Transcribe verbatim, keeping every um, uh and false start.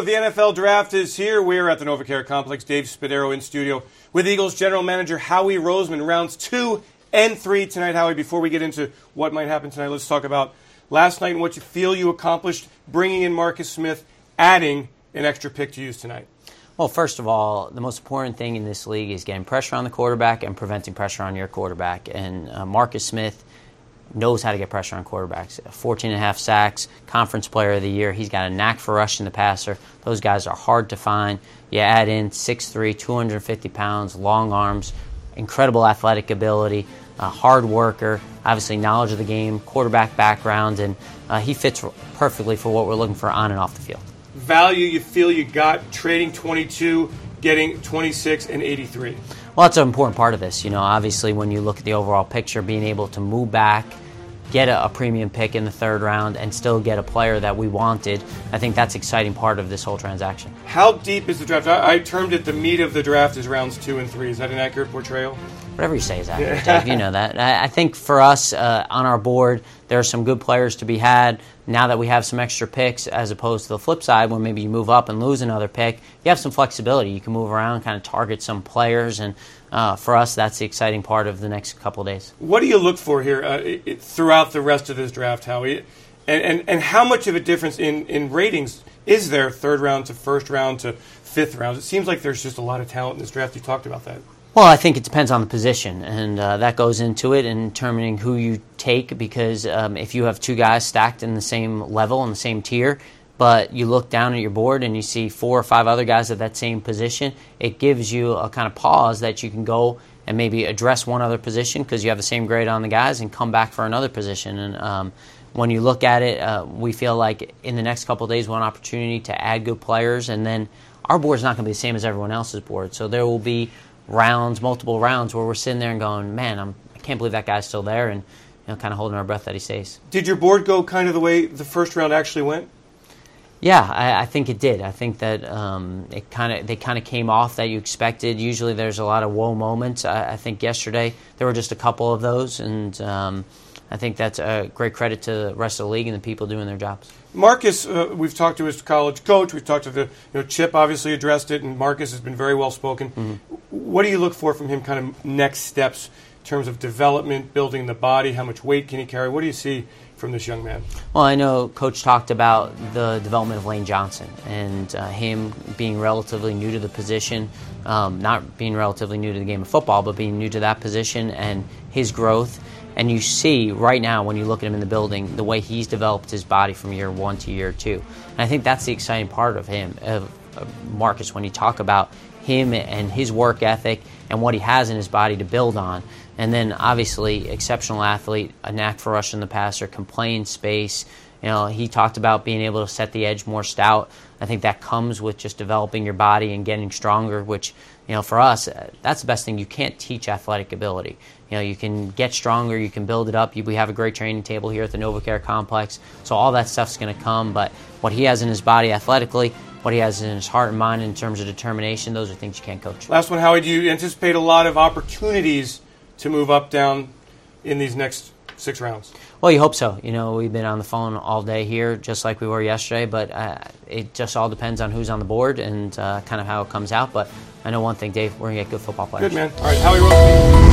of the N F L Draft is here. We're at the NovaCare Complex. Dave Spadaro in studio with Eagles General Manager Howie Roseman. Rounds two and three tonight. Howie, before we get into what might happen tonight, let's talk about last night and what you feel you accomplished, bringing in Marcus Smith, adding an extra pick to use tonight. Well, first of all, the most important thing in this league is getting pressure on the quarterback and preventing pressure on your quarterback. And uh, Marcus Smith knows how to get pressure on quarterbacks. fourteen and a half sacks, conference player of the year. He's got a knack for rushing the passer. Those guys are hard to find. You add in six three, two hundred fifty pounds, long arms, incredible athletic ability, a hard worker, obviously knowledge of the game, quarterback background, and uh, he fits perfectly for what we're looking for on and off the field. Value you feel you got trading twenty-two, getting twenty-six and eighty-three? Well, that's an important part of this. You know, obviously when you look at the overall picture, being able to move back, get a, a premium pick in the third round, and still get a player that we wanted, I think that's an exciting part of this whole transaction. How deep is the draft? I, I termed it the meat of the draft is rounds two and three. Is that an accurate portrayal? Whatever you say is accurate, Dave. You know that. I, I think for us uh, on our board, there are some good players to be had. Now that we have some extra picks, as opposed to the flip side, when maybe you move up and lose another pick, you have some flexibility. You can move around, kind of target some players, and uh, for us, that's the exciting part of the next couple of days. What do you look for here uh, it, throughout the rest of this draft, Howie? And, and, and how much of a difference in, in ratings is there, third round to first round to fifth round? It seems like there's just a lot of talent in this draft. You talked about that. Well, I think it depends on the position, and uh, that goes into it in determining who you take, because um, if you have two guys stacked in the same level, in the same tier, but you look down at your board and you see four or five other guys at that same position, it gives you a kind of pause that you can go and maybe address one other position because you have the same grade on the guys and come back for another position. And um, when you look at it, uh, we feel like in the next couple of days we'll have an opportunity to add good players, and then our board's not going to be the same as everyone else's board, so there will be rounds, multiple rounds, where we're sitting there and going, man, I'm, I can't believe that guy's still there, and you know, kind of holding our breath that he stays. Did your board go kind of the way the first round actually went? Yeah, I, I think it did. I think that um, it kind of they kind of came off that you expected. Usually, there's a lot of whoa moments. I, I think yesterday there were just a couple of those, and um, I think that's a great credit to the rest of the league and the people doing their jobs. Marcus, uh, we've talked to his college coach. We've talked to the you know Chip. Obviously addressed it, and Marcus has been very well spoken. Mm-hmm. What do you look for from him? Kind of next steps in terms of development, building the body. How much weight can he carry? What do you see from this young man? Well, I know Coach talked about the development of Lane Johnson and uh, him being relatively new to the position, um, not being relatively new to the game of football, but being new to that position and his growth. And you see right now when you look at him in the building, the way he's developed his body from year one to year two. And I think that's the exciting part of him, of, of Marcus, when you talk about him and his work ethic and what he has in his body to build on. And then obviously exceptional athlete, a knack for rushing the passer, can play in space. You know, he talked about being able to set the edge more stout. I think that comes with just developing your body and getting stronger, which, you know, for us, that's the best thing. You can't teach athletic ability. You know, you can get stronger, you can build it up. We have a great training table here at the NovaCare Complex, so all that stuff's going to come. But what he has in his body athletically, what he has in his heart and mind in terms of determination, those are things you can't coach. Last one, Howie, do you anticipate a lot of opportunities to move up, down in these next six rounds? Well, you hope so. You know, we've been on the phone all day here, just like we were yesterday, but uh, it just all depends on who's on the board and uh, kind of how it comes out. But I know one thing, Dave, we're going to get good football players. Good, man. All right, Howie Roseman.